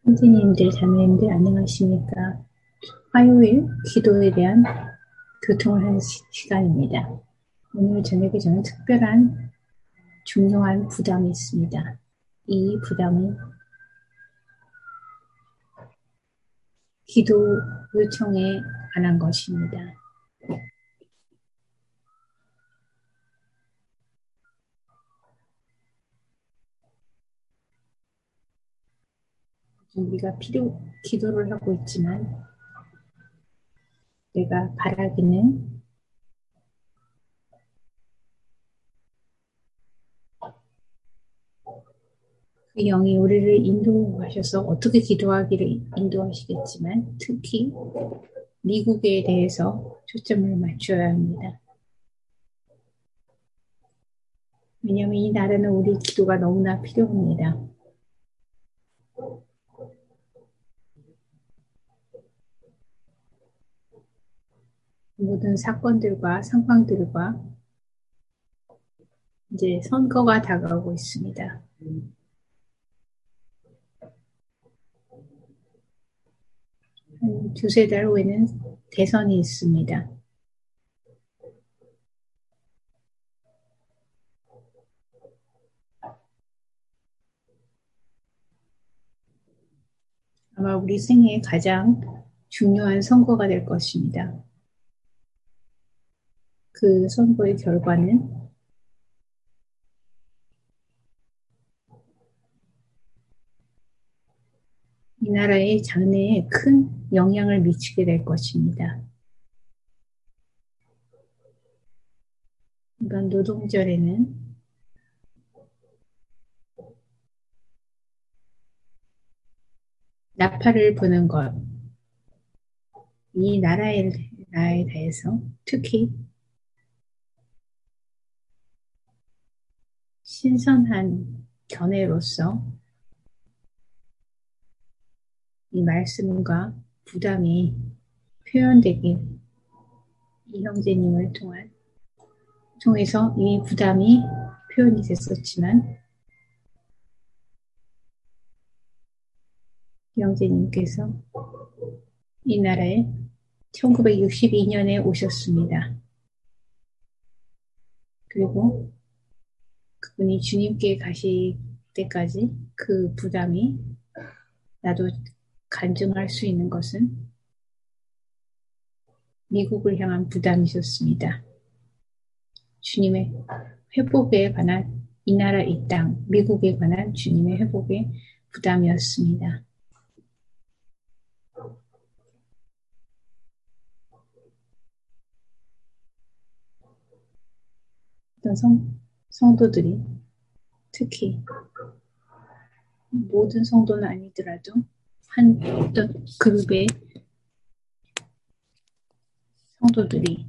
선생님들, 자매님들 안녕하십니까? 화요일 기도에 대한 교통을 하는 시간입니다. 오늘 저녁에 저는 특별한 중요한 부담이 있습니다. 이 부담은 기도 요청에 관한 것입니다. 우리가 기도를 하고 있지만 내가 바라기는 그 영이 우리를 인도하셔서 어떻게 기도하기를 인도하시겠지만 특히 미국에 대해서 초점을 맞춰야 합니다. 왜냐하면 이 나라는 우리 기도가 너무나 필요합니다. 모든 사건들과 상황들과 이제 선거가 다가오고 있습니다. 한 두세 달 후에는 대선이 있습니다. 아마 우리 생애의 가장 중요한 선거가 될 것입니다. 그 선거의 결과는 이 나라의 장래에 큰 영향을 미치게 될 것입니다. 이번 노동절에는 나팔을 부는 것, 이 나라에 대해서 특히 신선한 견해로서 이 말씀과 부담이 표현되길 이 형제님을 통해서 이 부담이 표현이 됐었지만 이 형제님께서 이 나라에 1962년에 오셨습니다. 그리고 그분이 주님께 가실 때까지 그 부담이 나도 간증할 수 있는 것은 미국을 향한 부담이셨습니다. 주님의 회복에 관한 이 나라 이 땅, 미국에 관한 주님의 회복의 부담이었습니다. 어떤 성도들이 특히 모든 성도는 아니더라도 한 어떤 그룹의 성도들이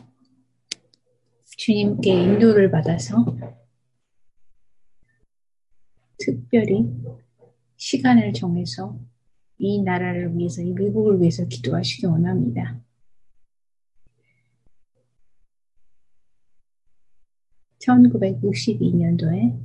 주님께 인도를 받아서 특별히 시간을 정해서 이 나라를 위해서, 이 미국을 위해서 기도하시기 원합니다. 1962년도에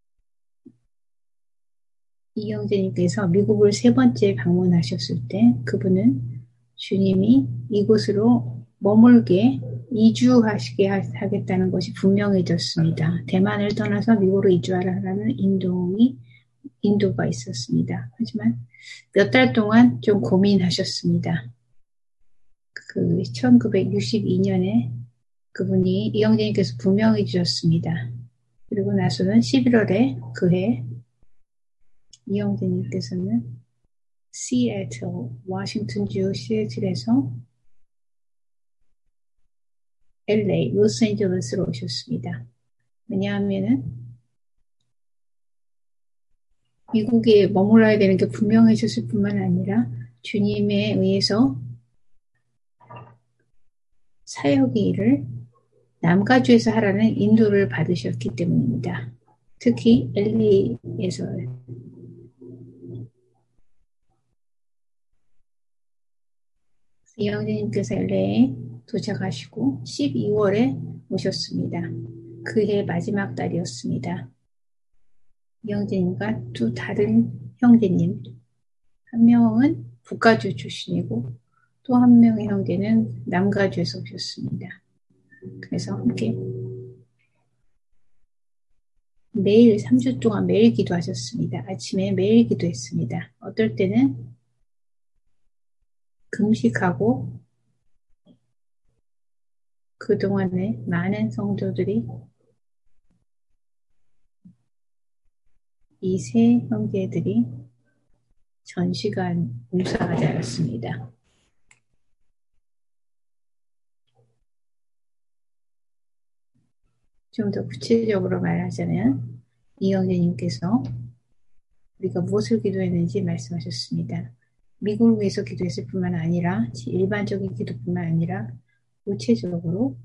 이 형제님께서 미국을 세 번째 방문하셨을 때 그분은 주님이 이곳으로 머물게 이주하시게 하겠다는 것이 분명해졌습니다. 대만을 떠나서 미국으로 이주하라는 인도가 있었습니다. 하지만 몇 달 동안 좀 고민하셨습니다. 그 1962년에 그분이 이 형제님께서 분명해 주셨습니다. 그리고 나서는 11월에 그해 이 형제님께서는 시애틀, 워싱턴주 시애틀에서 LA, 로스앤젤레스로 오셨습니다. 왜냐하면은 미국에 머물러야 되는 게 분명해졌을 뿐만 아니라 주님에 의해서 사역의 일을 남가주에서 하라는 인도를 받으셨기 때문입니다. 특히 LA에서 이 형제님께서 LA에 도착하시고 12월에 오셨습니다. 그해 마지막 달이었습니다. 이 형제님과 두 다른 형제님 한 명은 북가주 출신이고 또 한 명의 형제는 남가주에서 오셨습니다. 그래서 함께 매일 3주 동안 매일 기도하셨습니다. 아침에 매일 기도했습니다. 어떨 때는 금식하고 그동안에 많은 성도들이 이 세 형제들이 전시간 봉사자였습니다. 좀 더 구체적으로 말하자면 이 형제님께서 우리가 무엇을 기도했는지 말씀하셨습니다. 미국을 위해서 기도했을 뿐만 아니라 일반적인 기도뿐만 아니라 구체적으로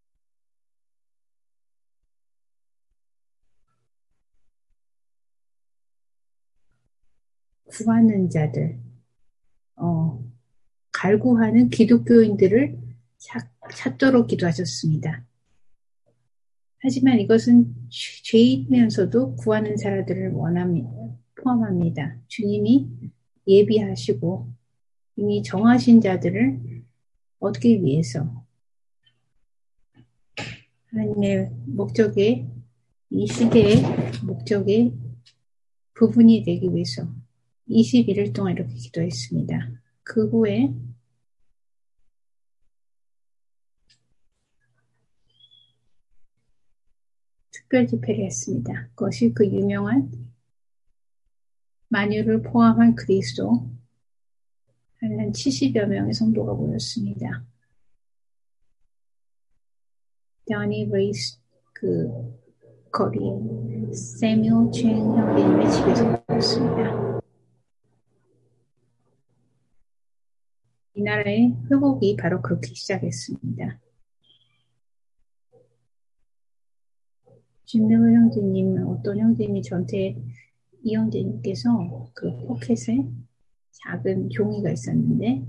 구하는 자들, 갈구하는 기독교인들을 찾도록 기도하셨습니다. 하지만 이것은 죄인이면서도 구하는 사람들을 포함합니다. 주님이 예비하시고 이미 정하신 자들을 얻기 위해서 하나님의 목적에 이 시대의 목적의 부분이 되기 위해서 21일 동안 이렇게 기도했습니다. 그 후에 특별 집회를 했습니다. 그것이 그 유명한 만유를 포함한 그리스도 한 70여 명의 성도가 모였습니다. 다니 브레이스 그 거리 세뮤 챈 형제님의 집에서 모였습니다. 이 나라의 회복이 바로 그렇게 시작했습니다. 진명호 형제님, 어떤 형제님이 저한테 이 형제님께서 그 포켓에 작은 종이가 있었는데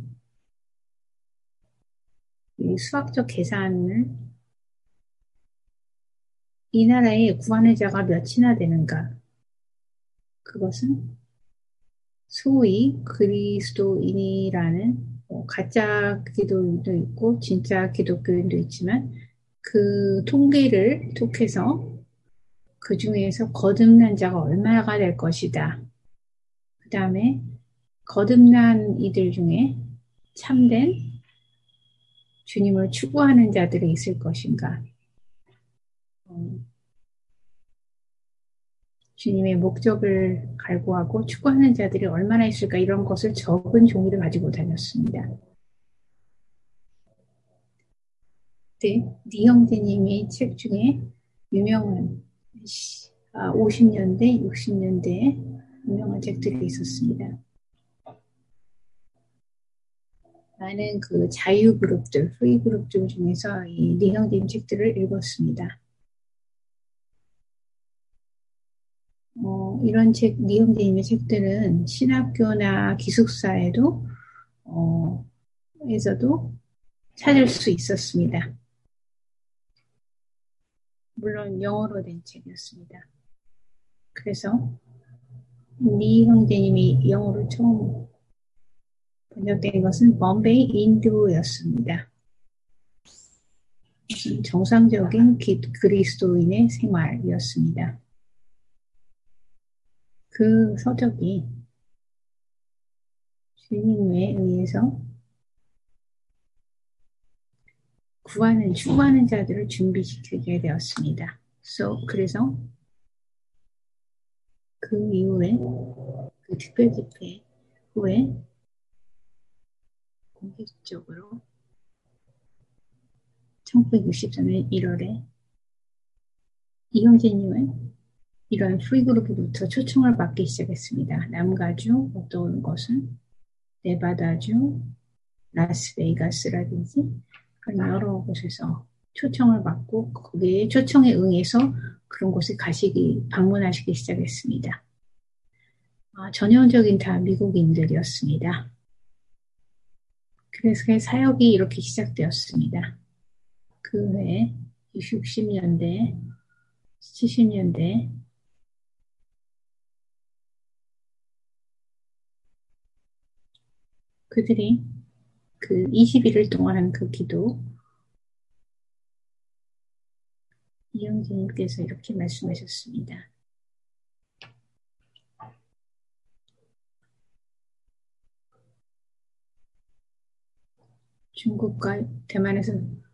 이 수학적 계산을 이 나라에 구하는 자가 몇이나 되는가? 그것은 소위 그리스도인이라는 가짜 기독교인도 있고 진짜 기독교인도 있지만 그 통계를 톡해서 그 중에서 거듭난 자가 얼마나 될 것이다. 그 다음에 거듭난 이들 중에 참된 주님을 추구하는 자들이 있을 것인가. 주님의 목적을 갈구하고 추구하는 자들이 얼마나 있을까 이런 것을 적은 종이를 가지고 다녔습니다. 네 형제님의 책 중에 유명한 50년대, 60년대에 유명한 책들이 있었습니다. 많은 그 자유 그룹들, 프리 그룹들 중에서 이 형제님 책들을 읽었습니다. 이런 책, 형제님의 책들은 신학교나 기숙사에도 에서도 찾을 수 있었습니다. 물론 영어로 된 책이었습니다. 그래서 리 형제님이 영어로 처음 번역된 것은 범베이 인도였습니다. 정상적인 그리스도인의 생활이었습니다. 그 서적이 주님에 의해서 추구하는 자들을 준비시키게 되었습니다. 그래서 그 이후에 그 특별 집회 후에 공식적으로 1964년 1월에 이 형제님은 이런 프리그룹으로부터 초청을 받기 시작했습니다. 남가주, 어떤 것은 네바다주, 라스베이거스라든지 그런 여러 곳에서 초청을 받고 거기에 초청에 응해서 그런 곳에 방문하시기 시작했습니다. 전형적인 다 미국인들이었습니다. 그래서 사역이 이렇게 시작되었습니다. 그 후에 60년대, 70년대 그들이 그 20일을 동안 한 그 기도, 이영진님께서 이렇게 말씀하셨습니다. 중국과 대만에서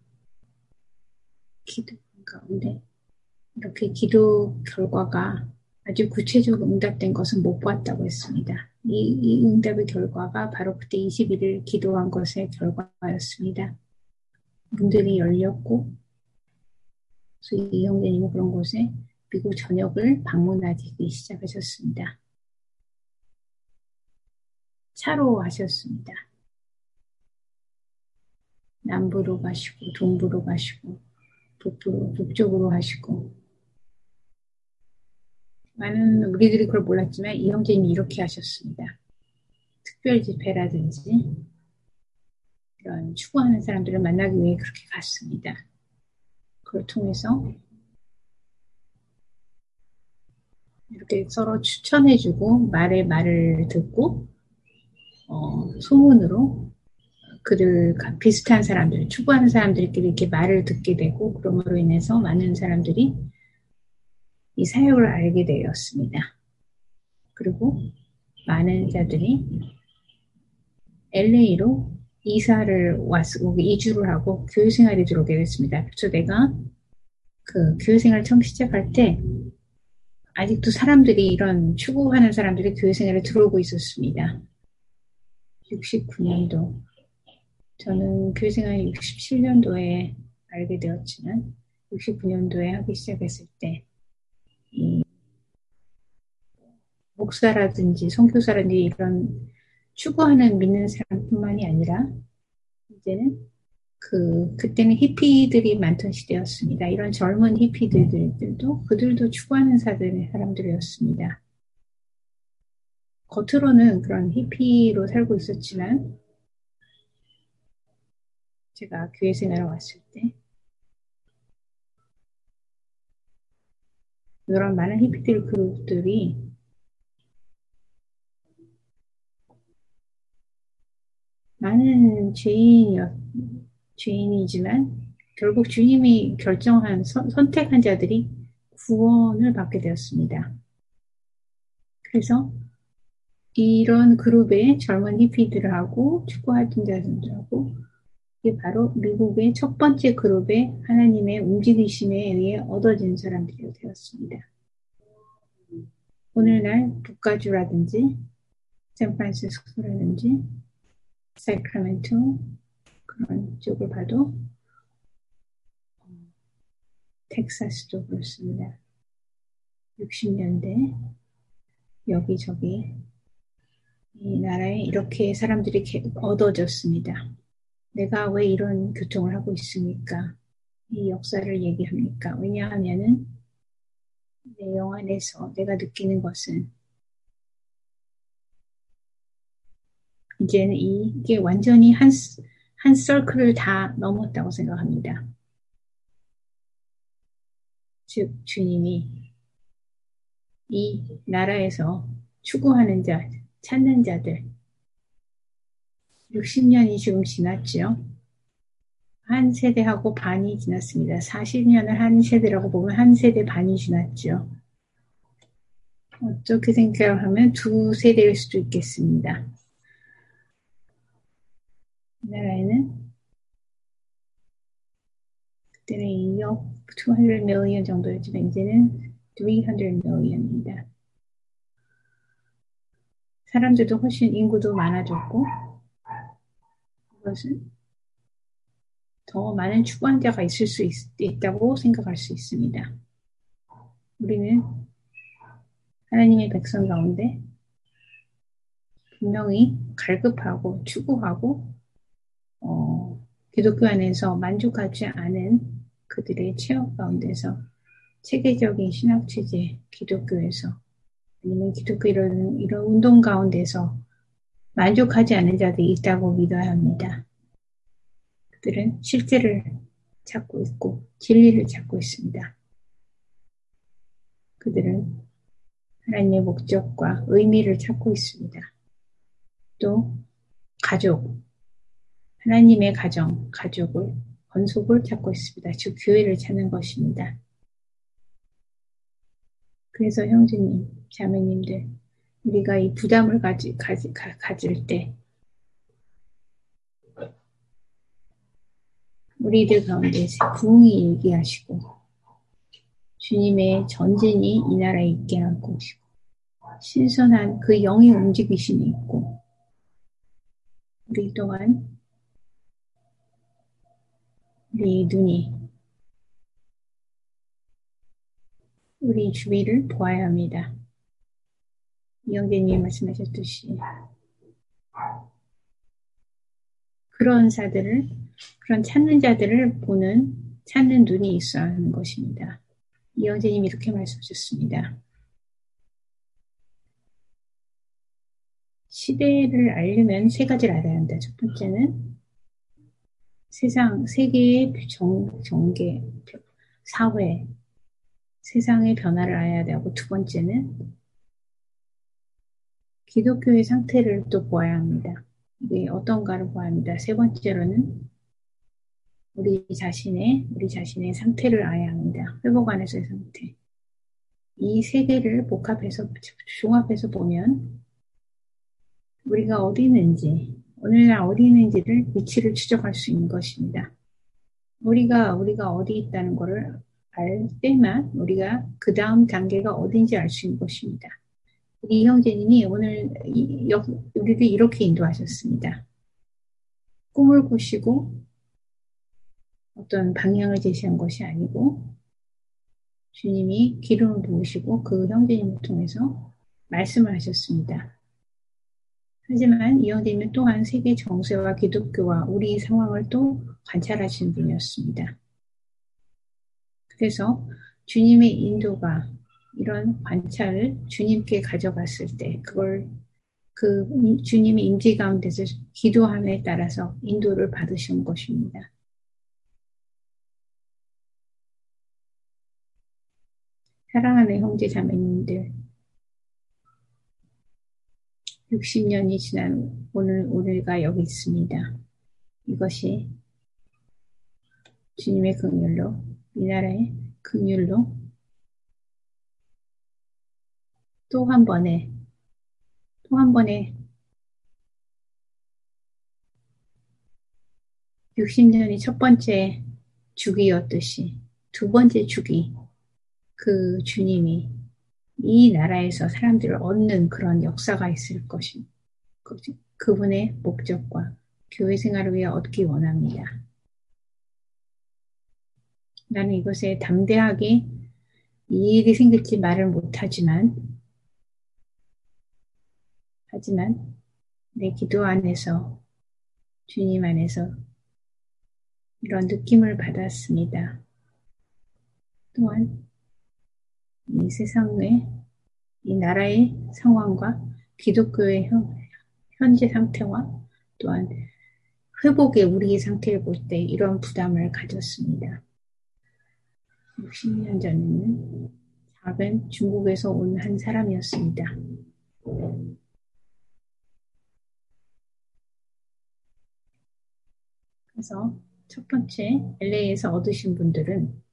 기도 가운데 이렇게 기도 결과가 아주 구체적으로 응답된 것은 못 봤다고 했습니다. 이 응답의 결과가 바로 그때 21일 기도한 것의 결과였습니다. 문들이 열렸고, 그래서 이영재님은 그런 곳에 미국 전역을 방문하기 시작하셨습니다. 차로 하셨습니다. 남부로 가시고, 동부로 가시고, 북쪽으로 하시고, 많은 우리들이 그걸 몰랐지만 이영재님이 이렇게 하셨습니다. 특별 집회라든지 이런 추구하는 사람들을 만나기 위해 그렇게 갔습니다. 그걸 통해서 이렇게 서로 추천해주고 말을 듣고 소문으로 그들 비슷한 사람들, 추구하는 사람들끼리 이렇게 말을 듣게 되고 그럼으로 인해서 많은 사람들이 이 사역을 알게 되었습니다. 그리고 많은 자들이 LA로 이주를 하고 교회생활에 들어오게 됐습니다. 그래서 내가 그 교회생활 처음 시작할 때 아직도 사람들이 이런 추구하는 사람들이 교회생활에 들어오고 있었습니다. 69년도. 저는 교회생활 67년도에 알게 되었지만 69년도에 하기 시작했을 때 목사라든지 선교사라든지 이런 추구하는 믿는 사람뿐만이 아니라 이제는 그때는 히피들이 많던 시대였습니다. 이런 젊은 히피들도 그들도 추구하는 사람들이었습니다. 겉으로는 그런 히피로 살고 있었지만 제가 교회 생활에 왔을 때 이런 많은 히피들 그룹들이 많은 죄인이지만 결국 주님이 결정한 선택한 자들이 구원을 받게 되었습니다. 그래서 이런 그룹의 젊은 히피들하고 축구하던 자들하고 이게 바로 미국의 첫 번째 그룹의 하나님의 움직이심에 의해 얻어진 사람들이 되었습니다. 오늘날 북가주라든지 샌프란시스코라든지 사크라멘토 그런 쪽을 봐도 텍사스도 그렇습니다. 60년대 여기저기 이 나라에 이렇게 사람들이 얻어졌습니다. 내가 왜 이런 교통을 하고 있습니까? 이 역사를 얘기합니까? 왜냐하면은 내 영 안에서 내가 느끼는 것은 이제는 이게 완전히 한 서클을 다 넘었다고 생각합니다. 즉 주님이 이 나라에서 추구하는 자, 찾는 자들 60년이 지금 지났죠. 한 세대하고 반이 지났습니다. 40년을 한 세대라고 보면 한 세대 반이 지났죠. 어떻게 생각을 하면 두 세대일 수도 있겠습니다. 이 나라에는 그때는 2억 200 million 정도였지만 이제는 300 million입니다. 사람들도 훨씬 인구도 많아졌고 그것은 더 많은 추구한자가 있을 수 있다고 생각할 수 있습니다. 우리는 하나님의 백성 가운데 분명히 갈급하고 추구하고 기독교 안에서 만족하지 않은 그들의 체험 가운데서 체계적인 신학체제 기독교에서 아니면 기독교 이런 운동 가운데서 만족하지 않은 자들이 있다고 믿어야 합니다. 그들은 실제를 찾고 있고 진리를 찾고 있습니다. 그들은 하나님의 목적과 의미를 찾고 있습니다. 또 가족, 하나님의 가족을, 건속을 찾고 있습니다. 즉, 교회를 찾는 것입니다. 그래서 형제님, 자매님들, 우리가 이 부담을 가질 때, 우리들 가운데 부흥이 일게 하시고, 주님의 전진이 이 나라에 있게 하고, 신선한 그 영의 움직이심이 있고, 우리 또한 우리 눈이 우리 주위를 보아야 합니다. 이영재님이 말씀하셨듯이 그런 찾는 자들을 찾는 눈이 있어야 하는 것입니다. 이영재님이 이렇게 말씀하셨습니다. 시대를 알려면 세 가지를 알아야 한다. 첫 번째는 세계의 정계, 사회, 세상의 변화를 알아야 되고, 두 번째는 기독교의 상태를 또 보아야 합니다. 이게 어떤가를 보아야 합니다. 세 번째로는 우리 자신의 상태를 알아야 합니다. 회복 안에서의 상태. 이 세 개를 종합해서 보면 우리가 어디 있는지, 오늘날 어디 있는지를 위치를 추적할 수 있는 것입니다. 우리가 어디 있다는 것을 알 때만 우리가 그 다음 단계가 어딘지 알 수 있는 것입니다. 우리 형제님이 오늘 우리를 이렇게 인도하셨습니다. 꿈을 꾸시고 어떤 방향을 제시한 것이 아니고 주님이 기름을 부으시고 그 형제님을 통해서 말씀을 하셨습니다. 하지만 이 형제님은 또한 세계 정세와 기독교와 우리 상황을 또 관찰하시는 분이었습니다. 그래서 주님의 인도가 이런 관찰을 주님께 가져갔을 때 그걸 주님의 임재 가운데서 기도함에 따라서 인도를 받으신 것입니다. 사랑하는 형제 자매님들, 60년이 지난 오늘가 여기 있습니다. 이것이 주님의 긍휼로, 이 나라의 긍휼로 또 한 번의 60년이 첫 번째 주기였듯이 두 번째 주기, 그 주님이 이 나라에서 사람들을 얻는 그런 역사가 있을 것입니다. 그분의 목적과 교회 생활을 위해 얻기 원합니다. 나는 이것에 담대하게 이 일이 생길지 말을 못하지만 내 기도 안에서 주님 안에서 이런 느낌을 받았습니다. 또한 이 세상의 이 나라의 상황과 기독교의 현재 상태와 또한 회복의 우리의 상태를 볼 때 이런 부담을 가졌습니다. 60년 전에는 작은 중국에서 온 한 사람이었습니다. 그래서 첫 번째 LA에서 얻으신 분들은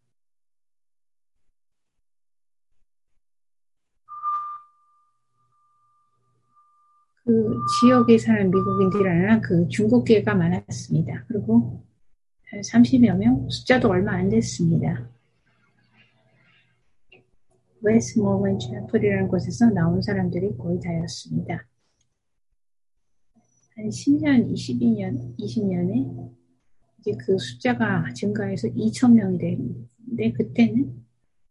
그 지역에 사는 미국인들이 아니라 그 중국계가 많았습니다. 그리고 30여 명, 숫자도 얼마 안 됐습니다. 웨스트모먼트 채플이라는 곳에서 나온 사람들이 거의 다였습니다. 한 10년, 20년에 이제 그 숫자가 증가해서 2,000명이 되는데 그때는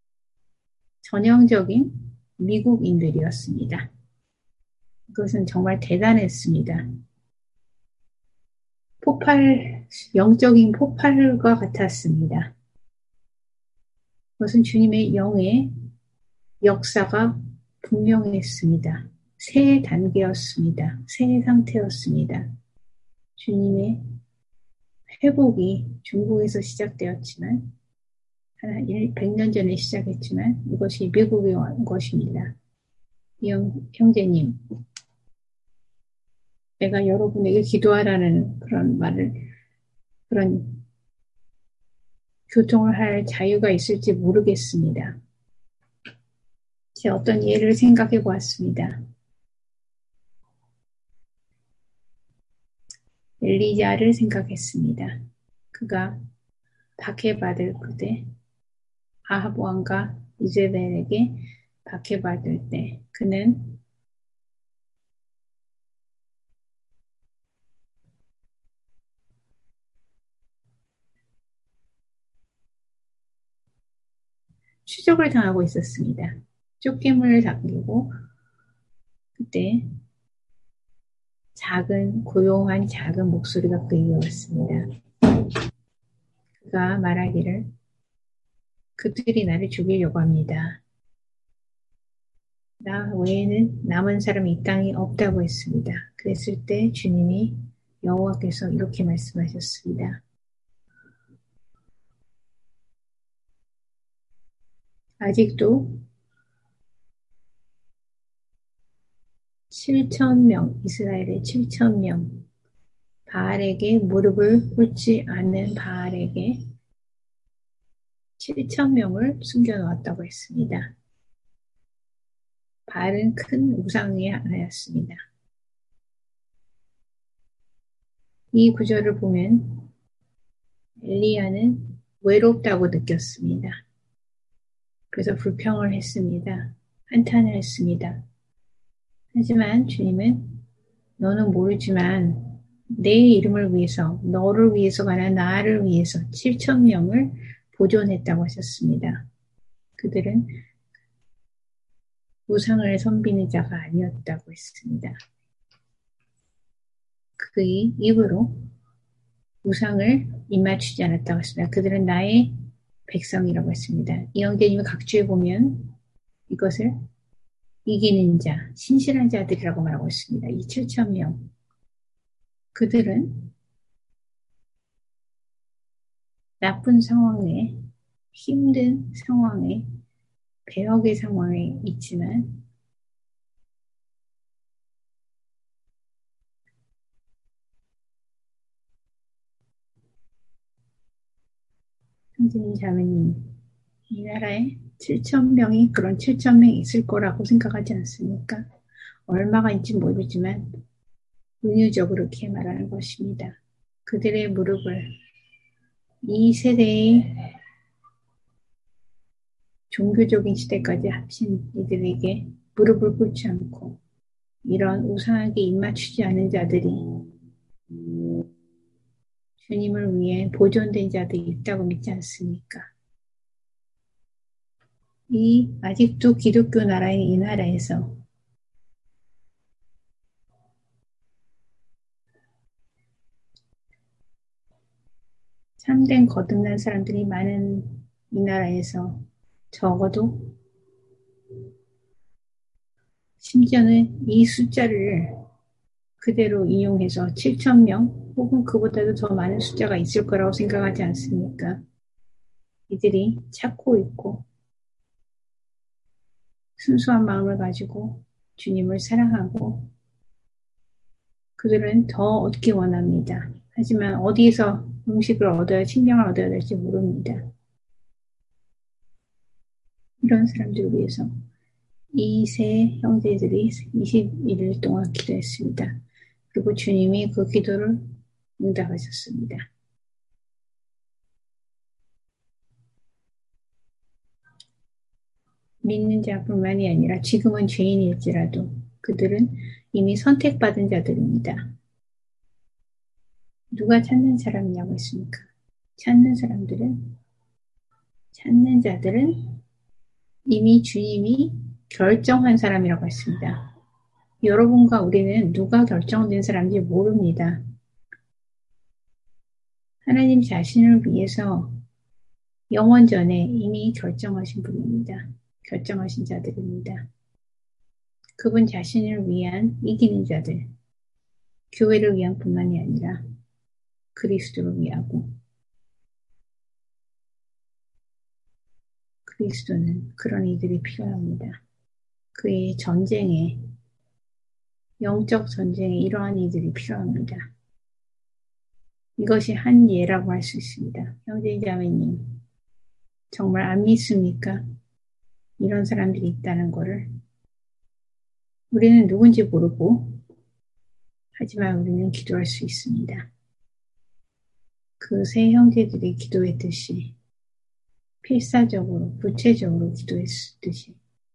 전형적인 미국인들이었습니다. 그것은 정말 대단했습니다. 영적인 폭발과 같았습니다. 그것은 주님의 영의 역사가 분명했습니다. 새 단계였습니다. 새 상태였습니다. 주님의 회복이 중국에서 시작되었지만, 100년 전에 시작했지만, 이것이 미국에 온 것입니다. 형제님, 내가 여러분에게 기도하라는 그런 말을, 그런 교통을 할 자유가 있을지 모르겠습니다. 제 어떤 예를 생각해 보았습니다. 엘리야를 생각했습니다. 그가 박해받을 그때 아합 왕과 이제벨에게 박해받을 때 그는 추적을 당하고 있었습니다. 쫓김을 당기고 그때 작은 고요한 작은 목소리가 그에게 왔습니다. 그가 말하기를 그들이 나를 죽이려고 합니다. 나 외에는 남은 사람이 이 땅에 없다고 했습니다. 그랬을 때 주님이 여호와께서 이렇게 말씀하셨습니다. 아직도 7천 명, 이스라엘의 7천 명, 바알에게 무릎을 꿇지 않는 바알에게 7천 명을 숨겨놓았다고 했습니다. 바알은 큰 우상의 하나였습니다. 이 구절을 보면 엘리야는 외롭다고 느꼈습니다. 그래서 불평을 했습니다. 한탄을 했습니다. 하지만 주님은 너는 모르지만 내 이름을 위해서, 너를 위해서가 아니라 나를 위해서 7천 명을 보존했다고 하셨습니다. 그들은 우상을 섬기는 자가 아니었다고 했습니다. 그의 입으로 우상을 입맞추지 않았다고 했습니다. 그들은 나의 백성이라고 했습니다. 이영재님이 각주에 보면 이것을 이기는 자, 신실한 자들이라고 말하고 있습니다. 이 7천 명. 그들은 나쁜 상황에, 힘든 상황에, 배역의 상황에 있지만 선생님, 자매님, 이 나라에 7천 명이 그런 7천 명이 있을 거라고 생각하지 않습니까? 얼마가 있지 모르지만 은유적으로 이렇게 말하는 것입니다. 그들의 무릎을 이 세대의 종교적인 시대까지 합친 이들에게 무릎을 꿇지 않고 이런 우상에게 입맞추지 않은 자들이 주님을 위해 보존된 자들이 있다고 믿지 않습니까? 이 아직도 기독교 나라인 이 나라에서 참된 거듭난 사람들이 많은 이 나라에서 적어도 심지어는 이 숫자를 그대로 인용해서 7천 명 혹은 그보다도 더 많은 숫자가 있을 거라고 생각하지 않습니까? 이들이 찾고 있고 순수한 마음을 가지고 주님을 사랑하고 그들은 더 얻기 원합니다. 하지만 어디에서 음식을 얻어야 식량을 얻어야 될지 모릅니다. 이런 사람들을 위해서 이 세 형제들이 21일 동안 기도했습니다. 그리고 주님이 그 기도를 응답하셨습니다. 믿는 자뿐만이 아니라 지금은 죄인일지라도 그들은 이미 선택받은 자들입니다. 누가 찾는 사람이냐고 했습니까? 찾는 자들은 이미 주님이 결정한 사람이라고 했습니다. 여러분과 우리는 누가 결정된 사람인지 모릅니다. 하나님 자신을 위해서 영원 전에 이미 결정하신 분입니다. 결정하신 자들입니다. 그분 자신을 위한 이기는 자들, 교회를 위한 뿐만이 아니라 그리스도를 위하고 그리스도는 그런 이들이 필요합니다. 그의 전쟁에 영적 전쟁에 이러한 이들이 필요합니다. 이것이 한 예라고 할 수 있습니다. 형제 자매님, 정말 안 믿습니까? 이런 사람들이 있다는 거를. 우리는 누군지 모르고, 하지만 우리는 기도할 수 있습니다. 그 세 형제들이 기도했듯이, 필사적으로, 구체적으로 기도했듯이,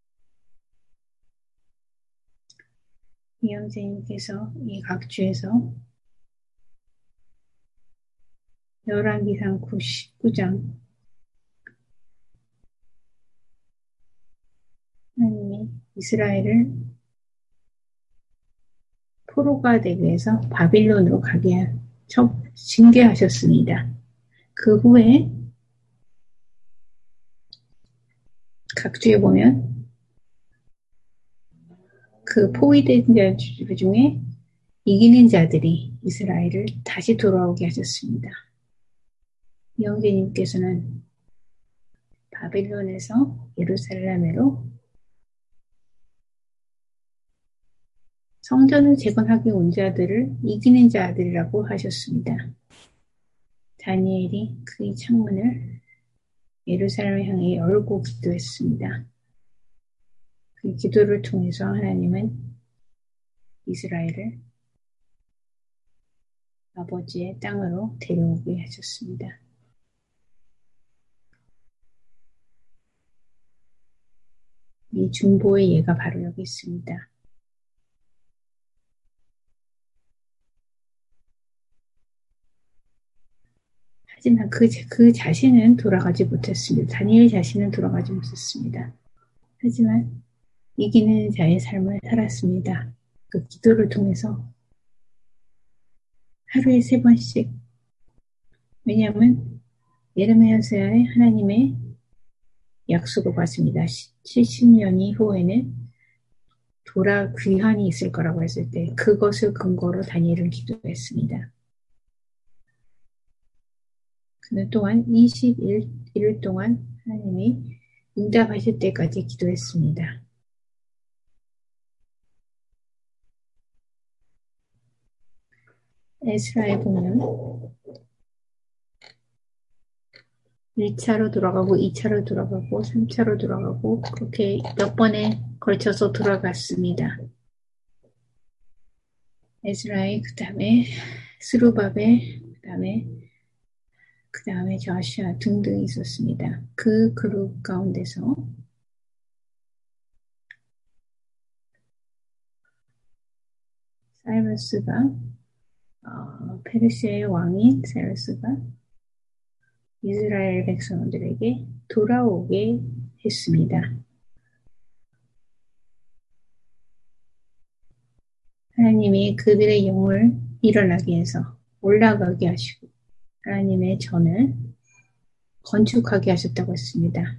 이 형제님께서 이 각주에서 열왕기상 19장 하나님이 이스라엘을 포로가 되기 위해서 바빌론으로 가게 징계하셨습니다. 그 후에 각주에 보면 그 포위된 자들 중에 이기는 자들이 이스라엘을 다시 돌아오게 하셨습니다. 이 형제님께서는 바빌론에서 예루살렘으로 성전을 재건하기 온 자들을 이기는 자들이라고 하셨습니다. 다니엘이 그의 창문을 예루살렘을 향해 열고 기도했습니다. 그 기도를 통해서 하나님은 이스라엘을 아버지의 땅으로 데려오게 하셨습니다. 이 중보의 예가 바로 여기 있습니다. 하지만 그 자신은 돌아가지 못했습니다. 다니엘 자신은 돌아가지 못했습니다. 하지만 이기는 자의 삶을 살았습니다. 그 기도를 통해서 하루에 3번씩, 왜냐하면 예레미야서에 하나님의 약속을 받습니다. 70년 이후에는 귀환이 있을 거라고 했을 때 그것을 근거로 다니엘은 기도했습니다. 그는 또한 21일 동안 하나님이 응답하실 때까지 기도했습니다. 에스라에 보면 1차로 돌아가고 2차로 돌아가고 3차로 돌아가고 그렇게 몇 번에 걸쳐서 돌아갔습니다. 에스라의 그 다음에 스루바벨 그 다음에 저시아 등등 있었습니다. 그 그룹 가운데서 사이러스가 페르시아의 왕인 사이러스가 이스라엘 백성들에게 돌아오게 했습니다. 하나님이 그들의 영을 일어나게 해서 올라가게 하시고 하나님의 전을 건축하게 하셨다고 했습니다.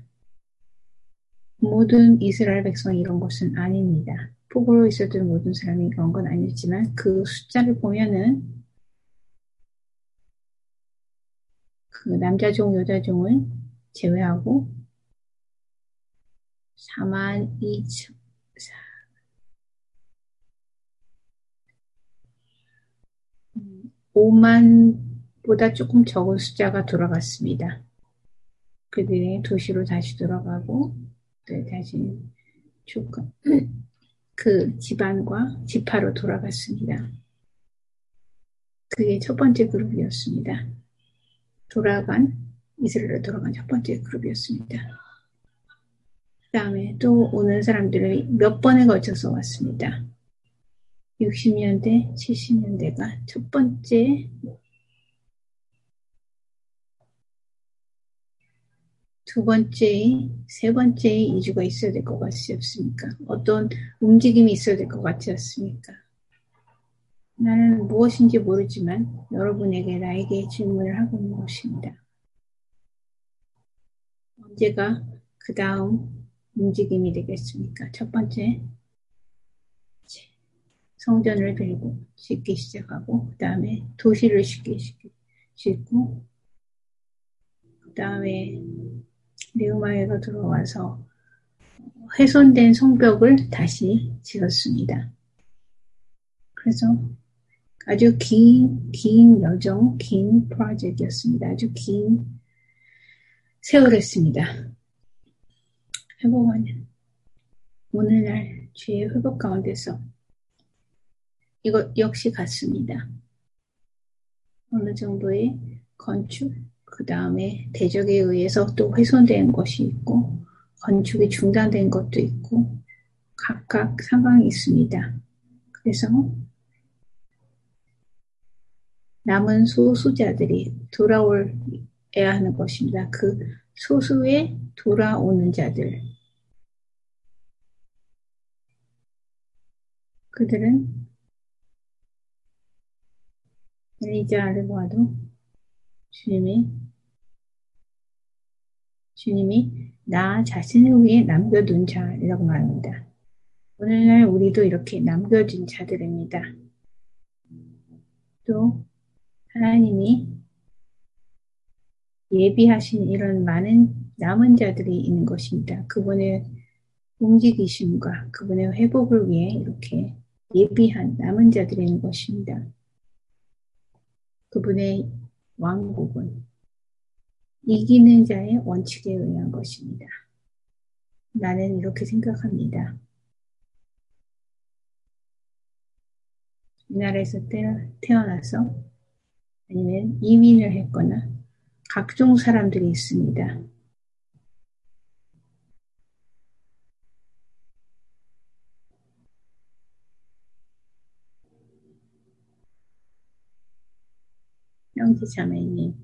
모든 이스라엘 백성이 이런 것은 아닙니다. 포로로 있었던 모든 사람이 이런 건 아니지만 그 숫자를 보면은 그 남자종 여자종을 제외하고 4만 2천 5만보다 조금 적은 숫자가 돌아갔습니다. 그들이 도시로 다시 돌아가고 다시 그 집안과 지파로 돌아갔습니다. 그게 첫 번째 그룹이었습니다. 이스라엘로 돌아간 첫 번째 그룹이었습니다. 그 다음에 또 오는 사람들이 몇 번에 걸쳐서 왔습니다. 60년대, 70년대가 첫 번째, 두 번째, 세 번째 이주가 있어야 될 것 같지 않습니까? 어떤 움직임이 있어야 될 것 같지 않습니까? 나는 무엇인지 모르지만 여러분에게 나에게 질문을 하고 있는 것입니다. 언제가 그 다음 움직임이 되겠습니까? 첫 번째, 성전을 짓기 시작하고 그 다음에 도시를 짓고 그 다음에 느헤미야가 들어와서 훼손된 성벽을 다시 지었습니다. 그래서 아주 긴 여정, 긴 프로젝트였습니다. 아주 긴 세월했습니다. 회복은 오늘날 주의 회복 가운데서 이것 역시 같습니다. 어느 정도의 건축, 그 다음에 대적에 의해서 또 훼손된 것이 있고 건축이 중단된 것도 있고 각각 상황이 있습니다. 그래서 남은 소수자들이 돌아올야 하는 것입니다. 그 소수의 돌아오는 자들, 그들은 엘리자를 보아도 주님이 나 자신을 위해 남겨둔 자라고 말합니다. 오늘날 우리도 이렇게 남겨진 자들입니다. 또 하나님이 예비하신 이런 많은 남은 자들이 있는 것입니다. 그분의 움직이심과 그분의 회복을 위해 이렇게 예비한 남은 자들이 있는 것입니다. 그분의 왕국은 이기는 자의 원칙에 의한 것입니다. 나는 이렇게 생각합니다. 이 나라에서 태어나서 아니면 이민을 했거나 각종 사람들이 있습니다. 형제 자매님,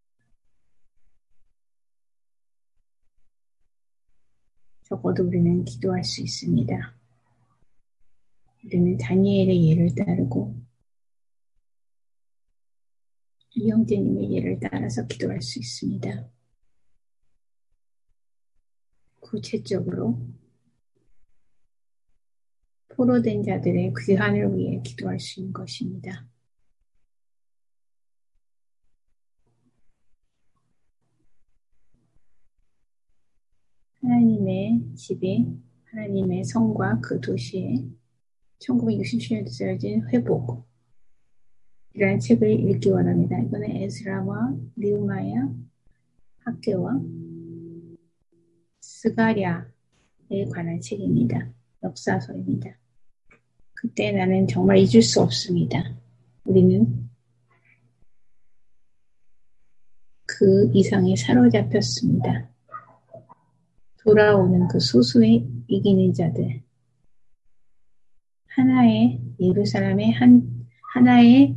적어도 우리는 기도할 수 있습니다. 우리는 다니엘의 예를 따르고 이 형제님의 예를 따라서 기도할 수 있습니다. 구체적으로 포로된 자들의 귀환을 위해 기도할 수 있는 것입니다. 하나님의 집에 하나님의 성과 그 도시에 1967년에 쓰여진 회복 이라는 책을 읽기 원합니다. 이거는 에스라와 느흐마야, 학개와 스가랴에 관한 책입니다. 역사서입니다. 그때 나는 정말 잊을 수 없습니다. 우리는 그 이상에 사로잡혔습니다. 돌아오는 그 소수의 이기는 자들, 하나의 예루살렘의 하나의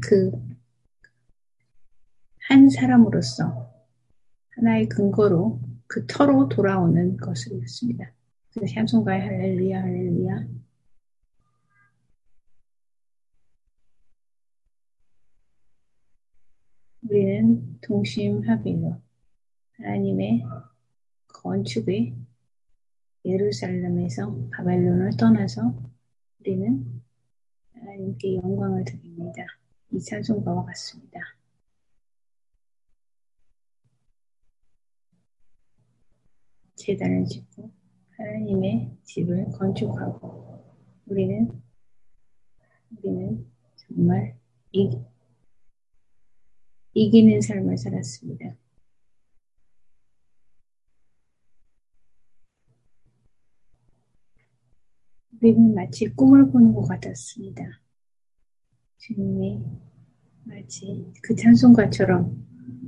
한 사람으로서 하나의 근거로 그 터로 돌아오는 것을 읽습니다. 그래서 찬송가의 할렐루야 할렐루야 우리는 동심합일로 하나님의 건축의 예루살렘에서 바벨론을 떠나서 우리는 하나님께 영광을 드립니다. 이 찬송가와 같습니다. 제단을 짓고 하나님의 집을 건축하고 우리는 정말 이기는 삶을 살았습니다. 우리는 마치 꿈을 보는 것 같았습니다. 주님이 마치 그 찬송가처럼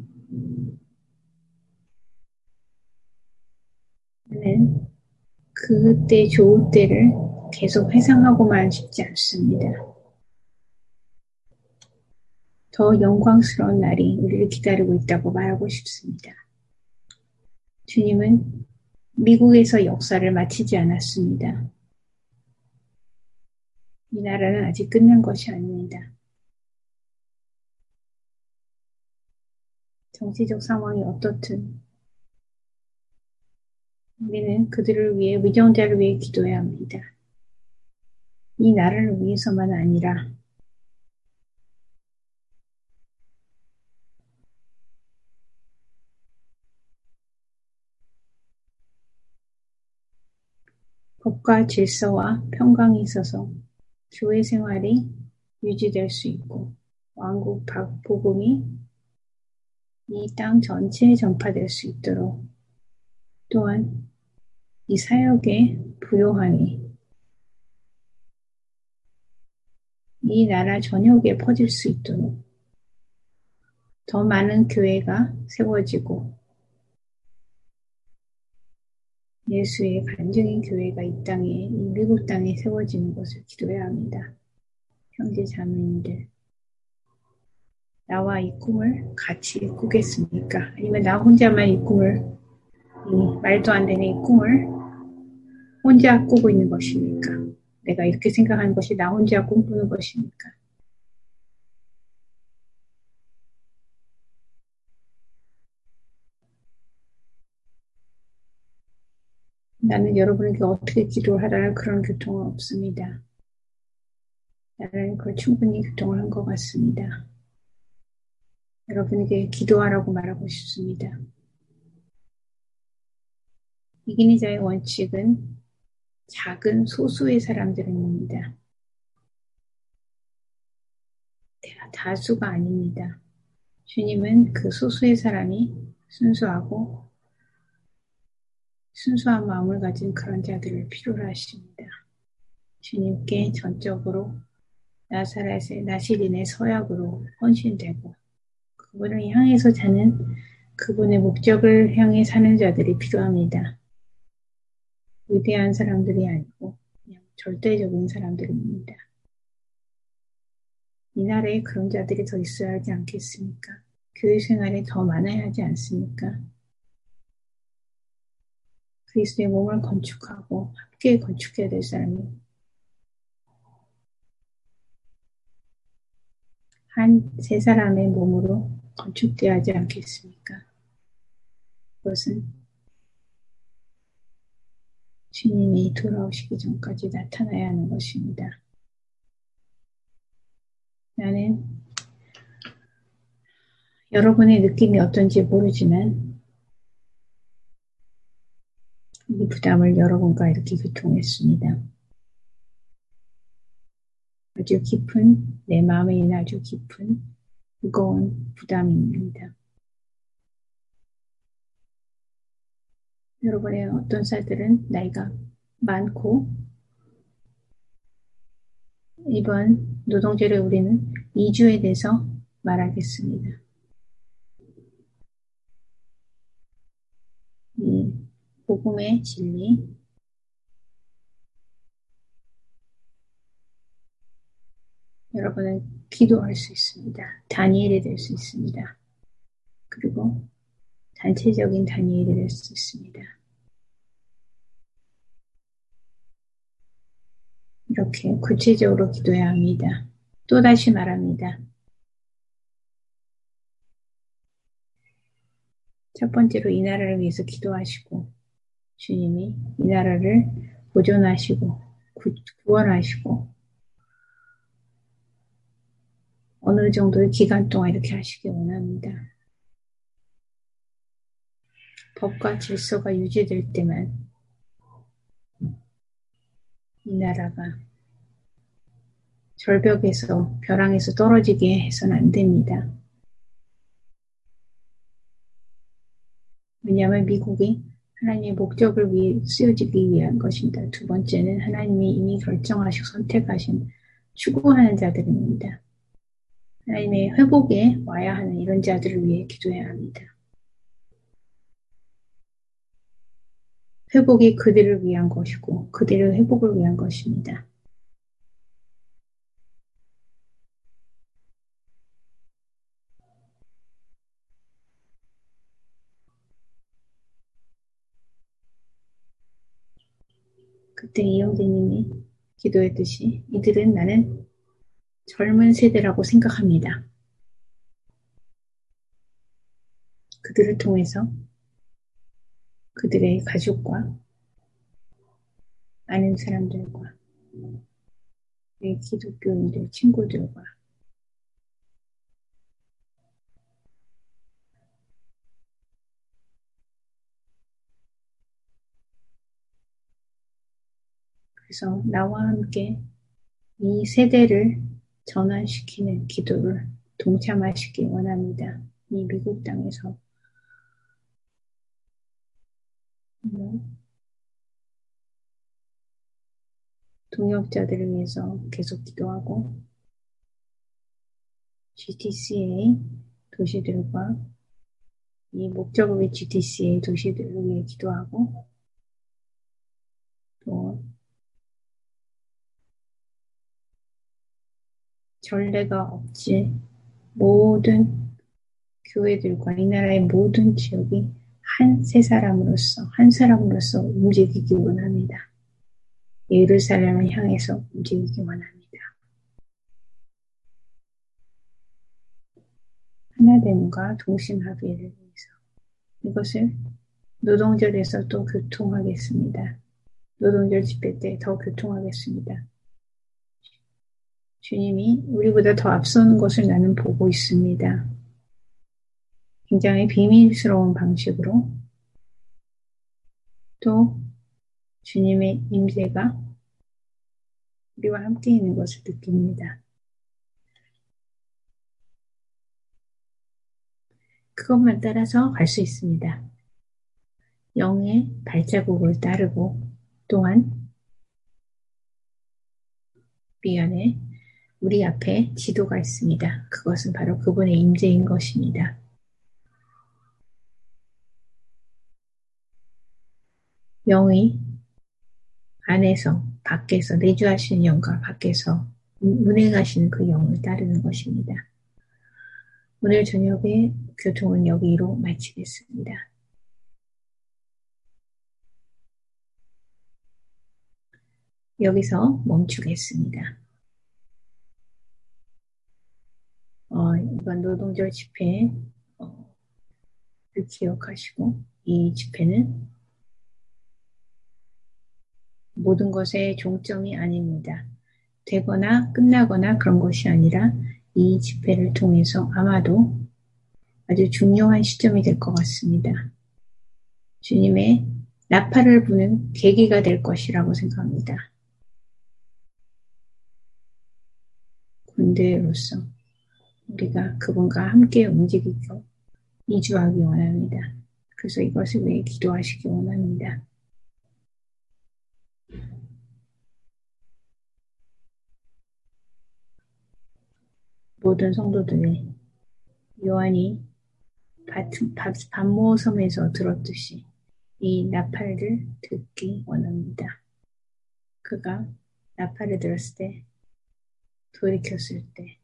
나는 그때 좋을 때를 계속 회상하고만 싶지 않습니다. 더 영광스러운 날이 우리를 기다리고 있다고 말하고 싶습니다. 주님은 미국에서 역사를 마치지 않았습니다. 이 나라는 아직 끝난 것이 아닙니다. 정치적 상황이 어떻든 우리는 그들을 위해 위정자를 위해 기도해야 합니다. 이 나라를 위해서만 아니라 법과 질서와 평강이 있어서 교회 생활이 유지될 수 있고 왕국 복음이 이 땅 전체에 전파될 수 있도록 또한 이 사역의 부요함이 이 나라 전역에 퍼질 수 있도록 더 많은 교회가 세워지고 예수의 간증인 교회가 이 땅에, 이 미국 땅에 세워지는 것을 기도해야 합니다. 형제 자매님들, 나와 이 꿈을 같이 꾸겠습니까? 아니면 나 혼자만 이 꿈을, 이 말도 안 되는 이 꿈을 혼자 꾸고 있는 것입니까? 내가 이렇게 생각하는 것이 나 혼자 꿈꾸는 것입니까? 나는 여러분에게 어떻게 기도를 하라는 그런 교통은 없습니다. 나는 그걸 충분히 교통을 한 것 같습니다. 여러분에게 기도하라고 말하고 싶습니다. 이기는 자의 원칙은 작은 소수의 사람들입니다. 다수가 아닙니다. 주님은 그 소수의 사람이 순수한 마음을 가진 그런 자들을 필요로 하십니다. 주님께 전적으로 나시린의 서약으로 헌신되고 그분을 향해서 사는 그분의 목적을 향해 사는 자들이 필요합니다. 위대한 사람들이 아니고 그냥 절대적인 사람들입니다. 이 나라에 그런 자들이 더 있어야 하지 않겠습니까? 교회 생활에 더 많아야 하지 않습니까? 그리스도의 몸을 건축하고 함께 건축해야 될 사람이 한 세 사람의 몸으로 건축되어야 하지 않겠습니까? 그것은 주님이 돌아오시기 전까지 나타나야 하는 것입니다. 나는 여러분의 느낌이 어떤지 모르지만 이 부담을 여러분과 이렇게 교통했습니다. 아주 깊은 내 마음에 있는 아주 깊은 무거운 부담입니다. 여러분의 어떤 사람들은 나이가 많고 이번 노동절에 우리는 이주에 대해서 말하겠습니다. 이 복음의 진리, 여러분은 기도할 수 있습니다. 다니엘이 될 수 있습니다. 그리고 단체적인 다니엘이 될 수 있습니다. 이렇게 구체적으로 기도해야 합니다. 또다시 말합니다. 첫 번째로 이 나라를 위해서 기도하시고 주님이 이 나라를 보존하시고 구원하시고 어느 정도의 기간 동안 이렇게 하시기 원합니다. 법과 질서가 유지될 때만 이 나라가 절벽에서 벼랑에서 떨어지게 해서는 안 됩니다. 왜냐하면 미국이 하나님의 목적을 위해 쓰여지기 위한 것입니다. 두 번째는 하나님이 이미 결정하시고 선택하신 추구하는 자들입니다. 하나님의 회복에 와야 하는 이런 자들을 위해 기도해야 합니다. 회복이 그들을 위한 것이고 그들의 회복을 위한 것입니다. 그때 이영재님이 기도했듯이 이들은 나는 젊은 세대라고 생각합니다. 그들을 통해서 그들의 가족과 아는 사람들과 기독교인들, 친구들과 그래서 나와 함께 이 세대를 전환시키는 기도를 동참하시기 원합니다. 이 미국 땅에서 동역자들을 위해서 계속 기도하고 GTCA 도시들과 이 목적의 GTCA 도시들을 위해 기도하고 또 전례가 없지 모든 교회들과 이 나라의 모든 지역이 한 사람으로서 움직이기 원합니다. 예루살렘을 향해서 움직이기 원합니다. 하나됨과 동심합의를 위해서 이것을 노동절에서 또 교통하겠습니다. 노동절 집회 때 더 교통하겠습니다. 주님이 우리보다 더 앞서는 것을 나는 보고 있습니다. 굉장히 비밀스러운 방식으로 또 주님의 임재가 우리와 함께 있는 것을 느낍니다. 그것만 따라서 갈 수 있습니다. 영의 발자국을 따르고 또한 우리 앞에 지도가 있습니다. 그것은 바로 그분의 임재인 것입니다. 영의 안에서 밖에서 내주하시는 영과 밖에서 운행하시는 그 영을 따르는 것입니다. 오늘 저녁에 교통은 여기로 마치겠습니다. 여기서 멈추겠습니다. 이번 노동절 집회를 기억하시고 이 집회는 모든 것의 종점이 아닙니다. 되거나 끝나거나 그런 것이 아니라 이 집회를 통해서 아마도 아주 중요한 시점이 될 것 같습니다. 주님의 나팔을 부는 계기가 될 것이라고 생각합니다. 군대로서 우리가 그분과 함께 움직이고 이주하기 원합니다. 그래서 이것을 위해 기도하시기 원합니다. 모든 성도들이 요한이 반모섬에서 들었듯이 이 나팔을 듣기 원합니다. 그가 나팔을 들었을 때 돌이켰을 때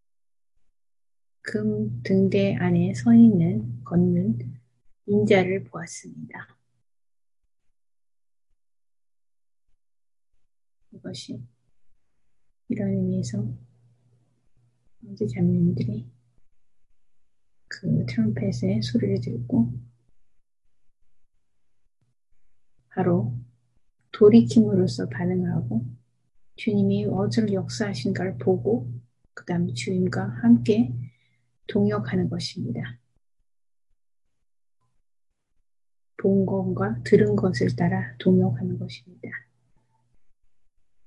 금 등대 안에 걷는 인자를 보았습니다. 이것이 이런 의미에서 이제 자매님들이 그 트럼펫의 소리를 듣고 바로 돌이킴으로써 반응하고 주님이 어디를 역사하신가를 보고 그 다음에 주님과 함께 동역하는 것입니다. 본 것과 들은 것을 따라 동역하는 것입니다.